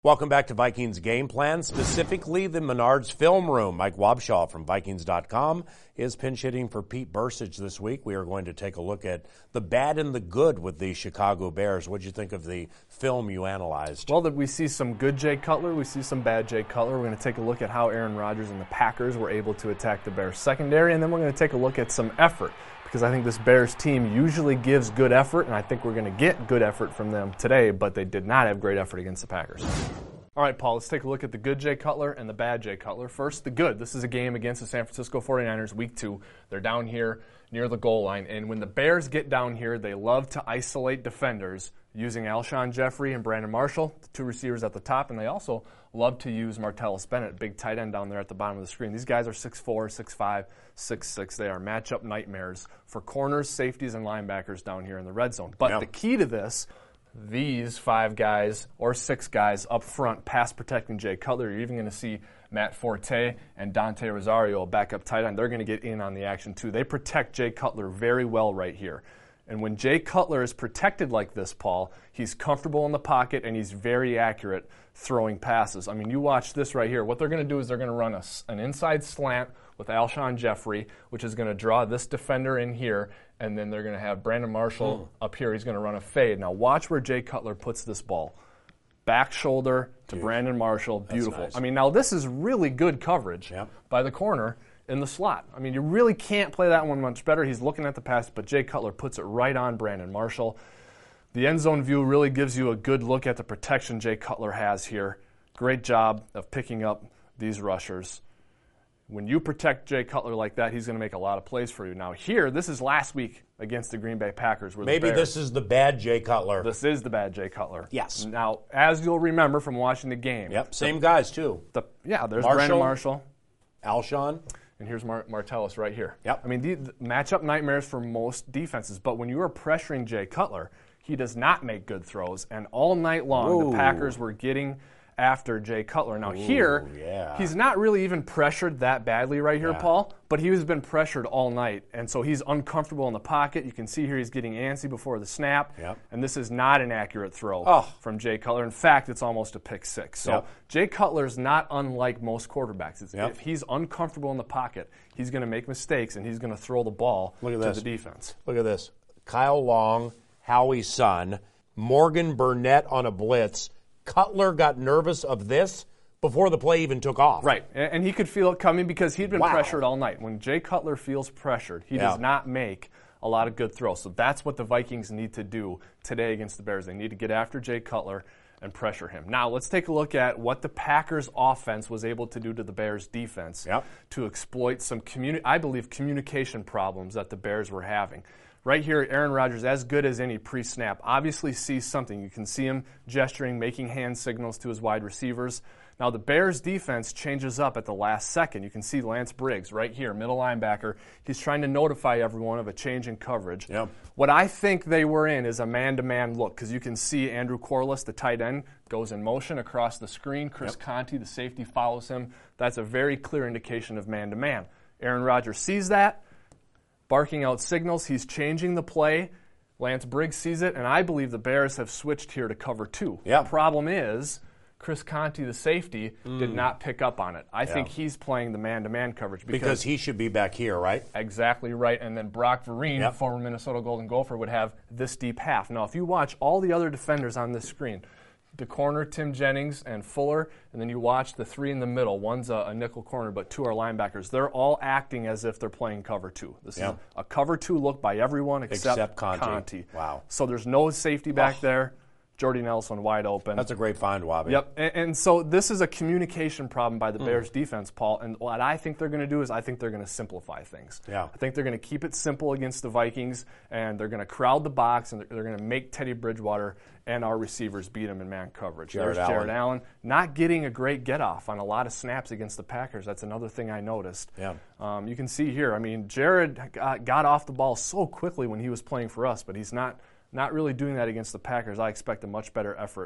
Welcome back to Vikings Game Plan, specifically the Menards Film Room. Mike Wobschall from Vikings.com is pinch hitting for Pete Bercich this week. We are going to take a look at the bad and the good with the Chicago Bears. What did you think of the film you analyzed? Well, we see some good Jay Cutler. We see some bad Jay Cutler. We're going to take a look at how Aaron Rodgers and the Packers were able to attack the Bears secondary, and then we're going to take a look at some effort, because I think this Bears team usually gives good effort, and I think we're going to get good effort from them today, but they did not have great effort against the Packers. All right, Paul, let's take a look at the good Jay Cutler and the bad Jay Cutler. First, the good. This is a game against the San Francisco 49ers, Week 2. They're down here near the goal line, and when the Bears get down here, they love to isolate defenders using Alshon Jeffrey and Brandon Marshall, the two receivers at the top, and they also love to use Martellus Bennett, big tight end down there at the bottom of the screen. These guys are 6'4", 6'5", 6'6". They are matchup nightmares for corners, safeties, and linebackers down here in the red zone. But the key to this, these 5 guys or 6 guys up front pass protecting Jay Cutler. You're even going to see Matt Forte and Dante Rosario, backup tight end. They're going to get in on the action too. They protect Jay Cutler very well right here. And when Jay Cutler is protected like this, Paul, he's comfortable in the pocket and he's very accurate throwing passes. I mean, you watch this right here. What they're going to do is they're going to run an inside slant with Alshon Jeffrey, which is going to draw this defender in here, and then they're going to have Brandon Marshall up here. He's going to run a fade. Now watch where Jay Cutler puts this ball. Back shoulder to Brandon Marshall. Beautiful. Nice. I mean, now this is really good coverage by the corner in the slot. I mean, you really can't play that one much better. He's looking at the pass, but Jay Cutler puts it right on Brandon Marshall. The end zone view really gives you a good look at the protection Jay Cutler has here. Great job of picking up these rushers. When you protect Jay Cutler like that, he's going to make a lot of plays for you. Now here, this is last week against the Green Bay Packers. Where Maybe this is the bad Jay Cutler. This is the bad Jay Cutler. Yes. Now, as you'll remember from watching the game. Yep, same guys too. There's Brandon Marshall. Alshon. And here's Martellus right here. Yep. I mean, the matchup nightmares for most defenses. But when you are pressuring Jay Cutler, he does not make good throws. And all night long, the Packers were getting after Jay Cutler. Now here, he's not really even pressured that badly right here, Paul, but he has been pressured all night, and so he's uncomfortable in the pocket. You can see here he's getting antsy before the snap, and this is not an accurate throw from Jay Cutler. In fact, it's almost a pick six. So Jay Cutler's not unlike most quarterbacks. If he's uncomfortable in the pocket, he's going to make mistakes, and he's going to throw the ball to the defense. Look at this. Kyle Long, Howie's son, Morgan Burnett on a blitz. Cutler got nervous of this before the play even took off. Right, and he could feel it coming because he'd been pressured all night. When Jay Cutler feels pressured, he does not make a lot of good throws. So that's what the Vikings need to do today against the Bears. They need to get after Jay Cutler and pressure him. Now, let's take a look at what the Packers offense was able to do to the Bears defense to exploit some, communication problems that the Bears were having. Right here, Aaron Rodgers, as good as any pre-snap, obviously sees something. You can see him gesturing, making hand signals to his wide receivers. Now, the Bears' defense changes up at the last second. You can see Lance Briggs right here, middle linebacker. He's trying to notify everyone of a change in coverage. What I think they were in is a man-to-man look, because you can see Andrew Corliss, the tight end, goes in motion across the screen. Chris Conte, the safety, follows him. That's a very clear indication of man-to-man. Aaron Rodgers sees that, barking out signals. He's changing the play. Lance Briggs sees it, and I believe the Bears have switched here to cover 2. The problem is Chris Conte, the safety, did not pick up on it. I think he's playing the man-to-man coverage. Because he should be back here, right? Exactly right. And then Brock Vereen, former Minnesota Golden Gopher, would have this deep half. Now, if you watch all the other defenders on this screen, the corner, Tim Jennings and Fuller, and then you watch the 3 in the middle. One's a nickel corner, but 2 are linebackers. They're all acting as if they're playing cover 2. This is a cover 2 look by everyone except Conte. Wow. So there's no safety back there. Jordy Nelson wide open. That's a great find, Wobby. Yep, and so this is a communication problem by the Bears defense, Paul, and what I think they're going to do is I think they're going to simplify things. I think they're going to keep it simple against the Vikings, and they're going to crowd the box, and they're going to make Teddy Bridgewater and our receivers beat him in man coverage. There's Jared Allen not getting a great get-off on a lot of snaps against the Packers. That's another thing I noticed. You can see here, I mean, Jared got off the ball so quickly when he was playing for us, but he's not really doing that against the Packers. I expect a much better effort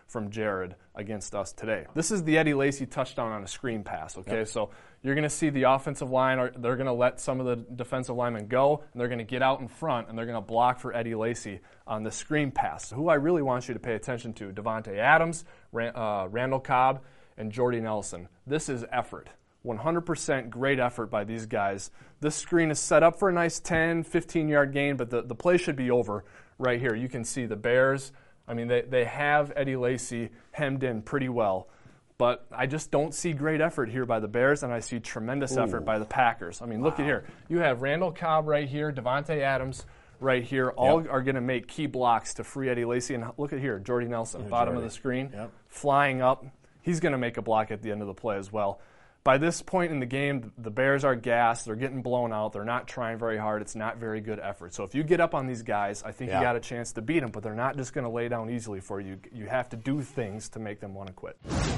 from Jared against us today. This is the Eddie Lacy touchdown on a screen pass, okay? Yep. So you're going to see the offensive line, they're going to let some of the defensive linemen go, and they're going to get out in front, and they're going to block for Eddie Lacy on the screen pass. Who I really want you to pay attention to, Davante Adams, Randall Cobb, and Jordy Nelson. This is effort. 100% great effort by these guys. This screen is set up for a nice 10, 15-yard gain, but the play should be over right here. You can see the Bears, I mean, they have Eddie Lacy hemmed in pretty well, but I just don't see great effort here by the Bears, and I see tremendous effort by the Packers. I mean, look at here. You have Randall Cobb right here, Davante Adams right here. All are going to make key blocks to free Eddie Lacy. And look at here, Jordy Nelson, bottom of the screen, flying up. He's going to make a block at the end of the play as well. By this point in the game, the Bears are gassed. They're getting blown out. They're not trying very hard. It's not very good effort. So if you get up on these guys, I think you got a chance to beat them, but they're not just going to lay down easily for you. You have to do things to make them want to quit.